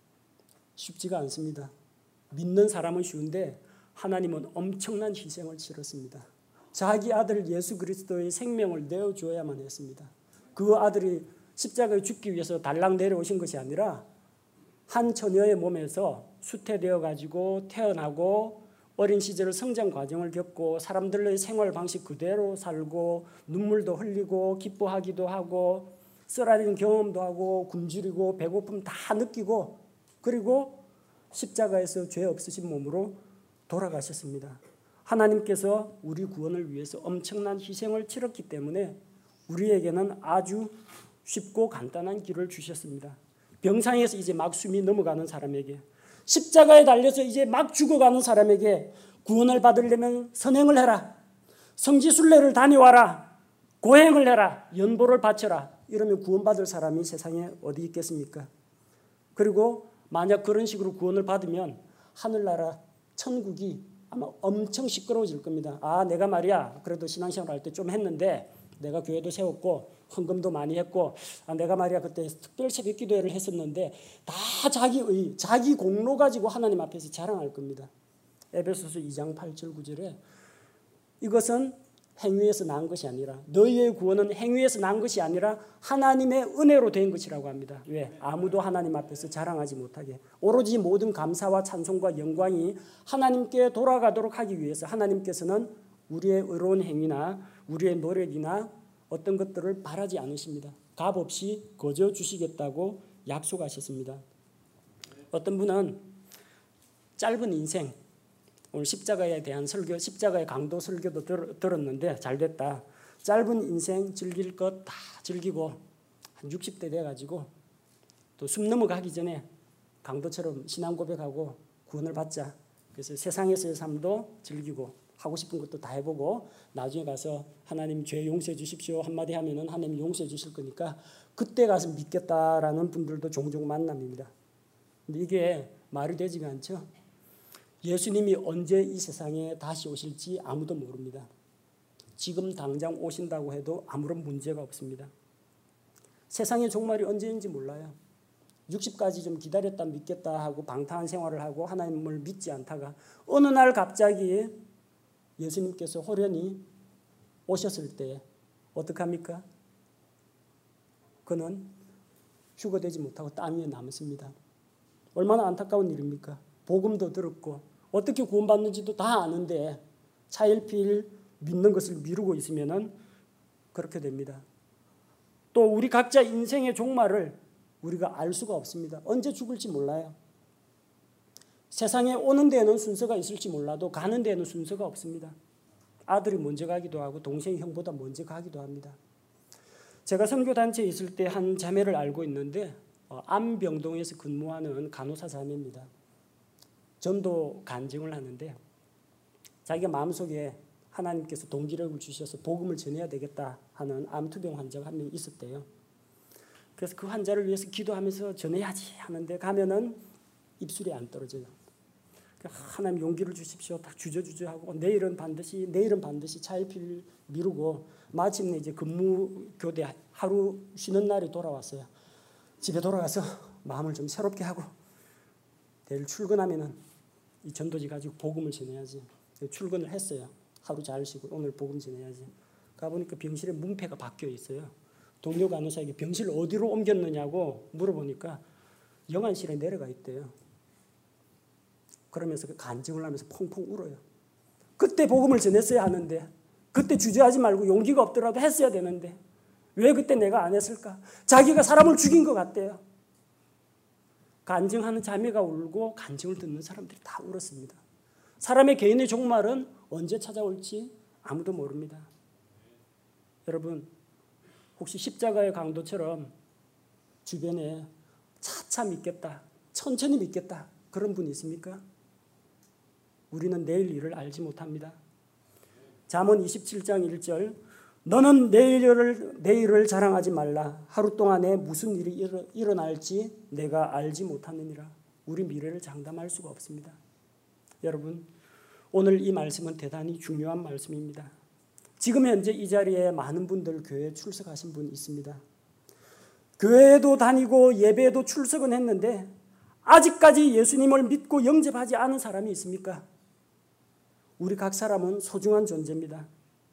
쉽지가 않습니다. 믿는 사람은 쉬운데 하나님은 엄청난 희생을 치렀습니다. 자기 아들 예수 그리스도의 생명을 내어줘야만 했습니다. 그 아들이 십자가에 죽기 위해서 달랑 내려오신 것이 아니라 한 처녀의 몸에서 수태되어 가지고 태어나고 어린 시절 성장 과정을 겪고 사람들의 생활 방식 그대로 살고 눈물도 흘리고 기뻐하기도 하고 쓰라린 경험도 하고 굶주리고 배고픔 다 느끼고 그리고 십자가에서 죄 없으신 몸으로 돌아가셨습니다. 하나님께서 우리 구원을 위해서 엄청난 희생을 치렀기 때문에 우리에게는 아주 쉽고 간단한 길을 주셨습니다. 병상에서 이제 막 숨이 넘어가는 사람에게, 십자가에 달려서 이제 막 죽어가는 사람에게 구원을 받으려면 선행을 해라, 성지순례를 다녀와라, 고행을 해라, 연보를 바쳐라. 이러면 구원받을 사람이 세상에 어디 있겠습니까? 그리고 만약 그런 식으로 구원을 받으면 하늘나라 천국이 아마 엄청 시끄러워질 겁니다. 내가 말이야 그래도 신앙생활 할 때 좀 했는데 내가 교회도 세웠고 헌금도 많이 했고 내가 말이야 그때 특별 새벽 기도회를 했었는데 다 자기 공로 가지고 하나님 앞에서 자랑할 겁니다. 에베소서 2장 8절 9절에 이것은 행위에서 난 것이 아니라 너희의 구원은 행위에서 난 것이 아니라 하나님의 은혜로 된 것이라고 합니다. 왜? 아무도 하나님 앞에서 자랑하지 못하게 오로지 모든 감사와 찬송과 영광이 하나님께 돌아가도록 하기 위해서 하나님께서는 우리의 의로운 행위나 우리의 노력이나 어떤 것들을 바라지 않으십니다. 값없이 거저 주시겠다고 약속하셨습니다. 어떤 분은 짧은 인생, 오늘 십자가에 대한 설교, 십자가의 강도 설교도 들었는데 잘 됐다. 짧은 인생 즐길 것 다 즐기고 한 60대 돼가지고 또 숨 넘어가기 전에 강도처럼 신앙 고백하고 구원을 받자. 그래서 세상에서의 삶도 즐기고 하고 싶은 것도 다 해보고 나중에 가서 하나님 죄 용서해 주십시오 한마디 하면은 하나님이 용서해 주실 거니까 그때 가서 믿겠다라는 분들도 종종 만납니다. 근데 이게 말이 되지가 않죠. 예수님이 언제 이 세상에 다시 오실지 아무도 모릅니다. 지금 당장 오신다고 해도 아무런 문제가 없습니다. 세상의 종말이 언제인지 몰라요. 60까지 좀 기다렸다 믿겠다 하고 방탕한 생활을 하고 하나님을 믿지 않다가 어느 날 갑자기 예수님께서 호련히 오셨을 때 어떡합니까? 그는 휴거되지 못하고 땅 위에 남습니다. 얼마나 안타까운 일입니까? 복음도 들었고 어떻게 구원받는지도 다 아는데 차일피일 믿는 것을 미루고 있으면 그렇게 됩니다. 또 우리 각자 인생의 종말을 우리가 알 수가 없습니다. 언제 죽을지 몰라요. 세상에 오는 데에는 순서가 있을지 몰라도 가는 데에는 순서가 없습니다. 아들이 먼저 가기도 하고 동생이 형보다 먼저 가기도 합니다. 제가 선교단체에 있을 때 한 자매를 알고 있는데 안병동에서 근무하는 간호사 자매입니다. 전도 간증을 하는데 자기가 마음속에 하나님께서 동기력을 주셔서 복음을 전해야 되겠다 하는 암투병 환자가 한 명 있었대요. 그래서 그 환자를 위해서 기도하면서 전해야지 하는데 가면은 입술이 안 떨어져요. 하나님 용기를 주십시오. 딱 주저주저 하고 내일은 반드시 차일피일 미루고 마침내 이제 근무 교대 하루 쉬는 날이 돌아왔어요. 집에 돌아가서 마음을 좀 새롭게 하고 내일 출근하면은 이 전도지 가지고 복음을 전해야지. 출근을 했어요. 하루 잘 쉬고 오늘 복음 전해야지. 가보니까 병실에 문패가 바뀌어 있어요. 동료 간호사에게 병실 어디로 옮겼느냐고 물어보니까 영안실에 내려가 있대요. 그러면서 간증을 하면서 펑펑 울어요. 그때 복음을 전했어야 하는데, 그때 주저하지 말고 용기가 없더라도 했어야 되는데 왜 그때 내가 안 했을까? 자기가 사람을 죽인 것 같대요. 간증하는 자매가 울고 간증을 듣는 사람들이 다 울었습니다. 사람의 개인의 종말은 언제 찾아올지 아무도 모릅니다. 여러분, 혹시 십자가의 강도처럼 주변에 차차 믿겠다, 천천히 믿겠다 그런 분 있습니까? 우리는 내일 일을 알지 못합니다. 잠언 27장 1절 너는 내일을 자랑하지 말라. 하루 동안에 무슨 일이 일어날지 내가 알지 못하느니라. 우리 미래를 장담할 수가 없습니다. 여러분, 오늘 이 말씀은 대단히 중요한 말씀입니다. 지금 현재 이 자리에 많은 분들 교회에 출석하신 분 있습니다. 교회에도 다니고 예배에도 출석은 했는데 아직까지 예수님을 믿고 영접하지 않은 사람이 있습니까? 우리 각 사람은 소중한 존재입니다.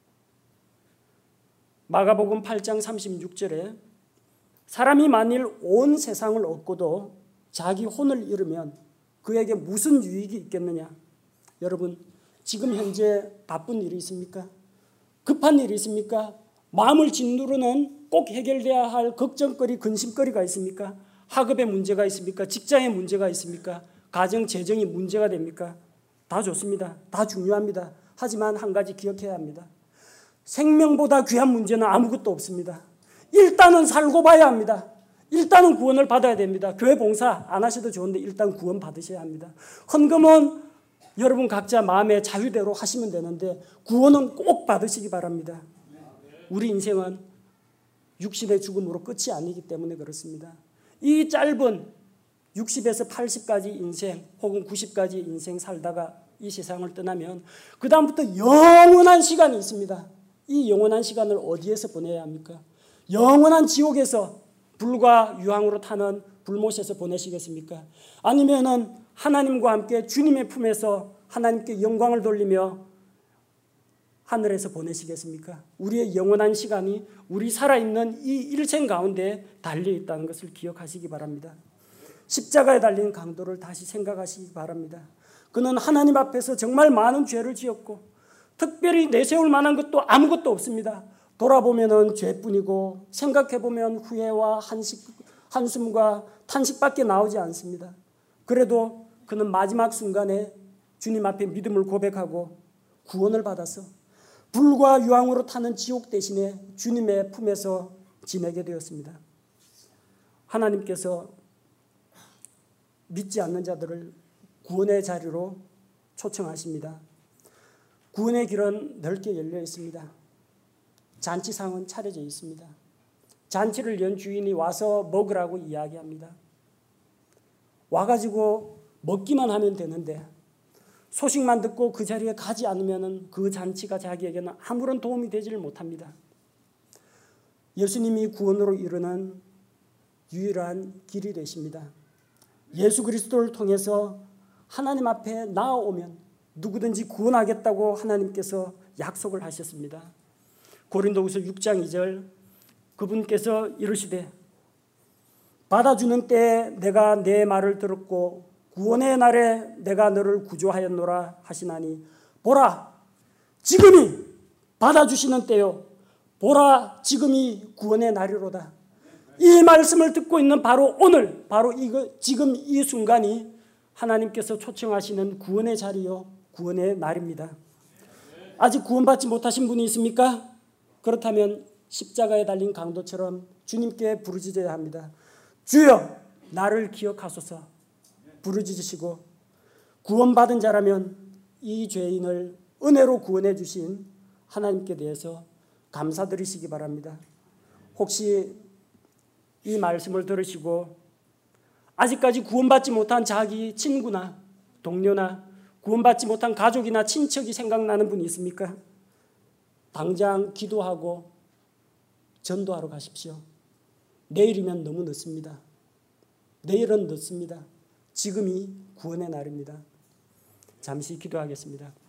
마가복음 8장 36절에 사람이 만일 온 세상을 얻고도 자기 혼을 잃으면 그에게 무슨 유익이 있겠느냐? 여러분, 지금 현재 바쁜 일이 있습니까? 급한 일이 있습니까? 마음을 짓누르는 꼭 해결돼야 할 걱정거리, 근심거리가 있습니까? 학업에 문제가 있습니까? 직장에 문제가 있습니까? 가정, 재정이 문제가 됩니까? 다 좋습니다. 다 중요합니다. 하지만 한 가지 기억해야 합니다. 생명보다 귀한 문제는 아무것도 없습니다. 일단은 살고 봐야 합니다. 일단은 구원을 받아야 됩니다. 교회 봉사 안 하셔도 좋은데 일단 구원 받으셔야 합니다. 헌금은 여러분 각자 마음의 자유대로 하시면 되는데 구원은 꼭 받으시기 바랍니다. 우리 인생은 육신의 죽음으로 끝이 아니기 때문에 그렇습니다. 이 짧은 60에서 80까지 인생 혹은 90까지 인생 살다가 이 세상을 떠나면 그 다음부터 영원한 시간이 있습니다. 이 영원한 시간을 어디에서 보내야 합니까? 영원한 지옥에서 불과 유황으로 타는 불못에서 보내시겠습니까? 아니면은 하나님과 함께 주님의 품에서 하나님께 영광을 돌리며 하늘에서 보내시겠습니까? 우리의 영원한 시간이 우리 살아있는 이 일생 가운데 달려있다는 것을 기억하시기 바랍니다. 십자가에 달린 강도를 다시 생각하시기 바랍니다. 그는 하나님 앞에서 정말 많은 죄를 지었고 특별히 내세울 만한 것도 아무것도 없습니다. 돌아보면 죄뿐이고 생각해보면 후회와 한숨과 탄식밖에 나오지 않습니다. 그래도 그는 마지막 순간에 주님 앞에 믿음을 고백하고 구원을 받아서 불과 유황으로 타는 지옥 대신에 주님의 품에서 지내게 되었습니다. 하나님께서 믿지 않는 자들을 구원의 자리로 초청하십니다. 구원의 길은 넓게 열려 있습니다. 잔치상은 차려져 있습니다. 잔치를 연 주인이 와서 먹으라고 이야기합니다. 와가지고 먹기만 하면 되는데 소식만 듣고 그 자리에 가지 않으면 그 잔치가 자기에게는 아무런 도움이 되지를 못합니다. 예수님이 구원으로 이르는 유일한 길이 되십니다. 예수 그리스도를 통해서 하나님 앞에 나아오면 누구든지 구원하겠다고 하나님께서 약속을 하셨습니다. 고린도후서 6장 2절 그분께서 이르시되 받아주는 때에 내가 내 말을 들었고 구원의 날에 내가 너를 구조하였노라 하시나니 보라 지금이 받아주시는 때요 보라, 지금이 구원의 날이로다. 이 말씀을 듣고 있는 바로 오늘, 바로 지금 이 순간이 하나님께서 초청하시는 구원의 자리요, 구원의 날입니다. 아직 구원받지 못하신 분이 있습니까? 그렇다면 십자가에 달린 강도처럼 주님께 부르짖어야 합니다. 주여, 나를 기억하소서. 부르짖으시고, 구원받은 자라면 이 죄인을 은혜로 구원해 주신 하나님께 대해서 감사드리시기 바랍니다. 혹시 이 말씀을 들으시고 아직까지 구원받지 못한 자기 친구나 동료나 구원받지 못한 가족이나 친척이 생각나는 분이 있습니까? 당장 기도하고 전도하러 가십시오. 내일이면 너무 늦습니다. 내일은 늦습니다. 지금이 구원의 날입니다. 잠시 기도하겠습니다.